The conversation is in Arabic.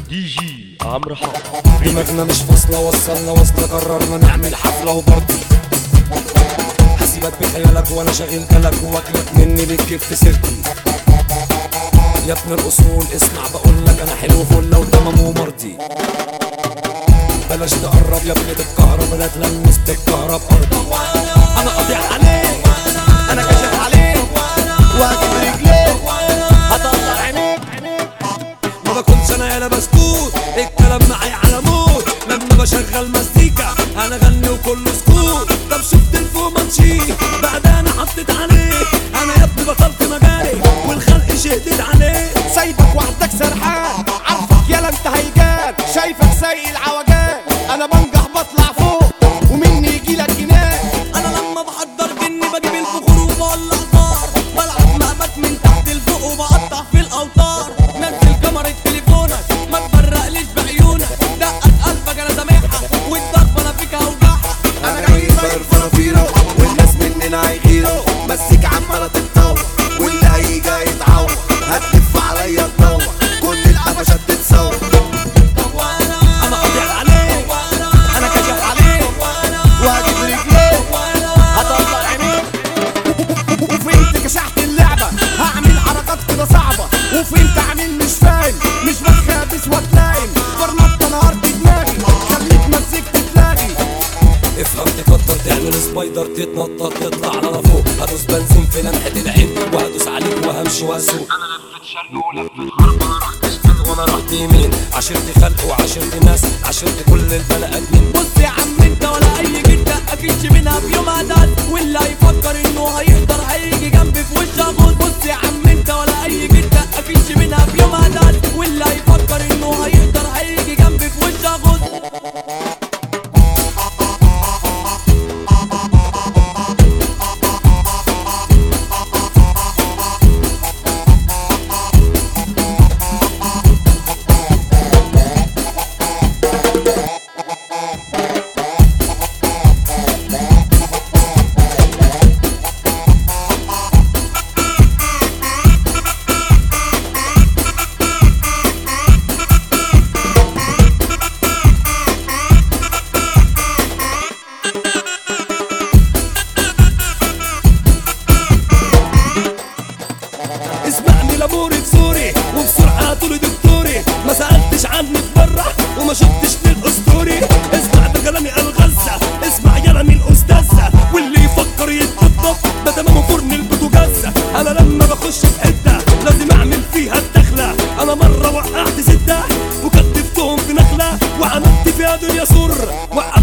دي جي عمرو حق. دماغنا مش فاصلة، وصلنا وصلة، قررنا نعمل حفلة وبارتي. هسيبك بخيالك وانا شاغل بالك، واكلك مني بتجيب في سيرتي. يا ابن الاصول اسمع بقولك انا حلو فله وتمام ومرضي. بلاش تقرب يا ابني تتكهرب، لا تلمس تتكهرب ارضي. انا قاطع عليك، انا كاشف عليك، واجيب رجليك هطلع عينيك. ما بكونش انا يالا بسكوت، الكلام معايا على موت. لما بشغل مزيكا انا غني وكله سكوت. طب شفت الفومانشي بعد انا حطيت عليه. انا يا ابني بطلت مجالي والخلق شهدت عليه. سايبك وحدك سرحان، عارفك يالا انت هيجان. شايفك سايق العوجان، انا بنجح بطلع فوق ومني يجيلك جنان. انا لما بحضر جني بجيب البخور وبولع نار، بلعب مقبت من تحت لفوق وبقطع في الاوتار. نزل كاميرا تليفونك ما تبرقليش بعيونك، دقة قلبك انا سامعها والضربة انا فيك اوجعها. انا جاي طاير فرافيرو والناس مننا هيغيروا. مسك عمالة تتطور واللي هيجي هيتعور. هتلف عليا تدور كل القفشات تتصور. انا قاطع عليك، انا كاشف عليك، واجيب رجليك هطلع عينيك. وفين كشحت اللعبة هعمل حركات كده صعبة. وفين تعمل مش فاهم، مش بتخابس واتلايم. فرنطة نهارت دماغي خليك مسكت تلاغي. افهم تكتر تعمل سبايدر تتنطط تطلع على فوق. هدوس بنزين في لمحة العين وهدوس عليك وهمشي واسوق. انا لفت شرق ولفت غرب، انا رحت شمال وانا رحت يمين. عشرتي خلق وعشرتي ناس، عشرتي كل البني ادمين. بص يا عم انت ولا اي جدة اكيدش منها في يوم عدد، واللي هيفكر انه هيقدر هيجي جنبي في وش اغوص. بص يا عم انت ولا اي جدة اكيدش منها في يوم عدد، واللي هيفكر انه هيقدر هيجي جنبي في وش اغوص. اسمعني لاموري بسوري وبسرعة طولي دكتوري. ما سألتش عني تبرح وما شفتش للأسطوري. اسمع ده كلامي الغزة، اسمع يالا مين أستاذة. واللي يفكر يتنطط ده تمامه فرن البوتاجازة. أنا لما بخش في حتة لازم أعمل فيها الدخلة. أنا مرة وقعت ستة وكتفتهم في نخلة وعملت فيها دنيا سر.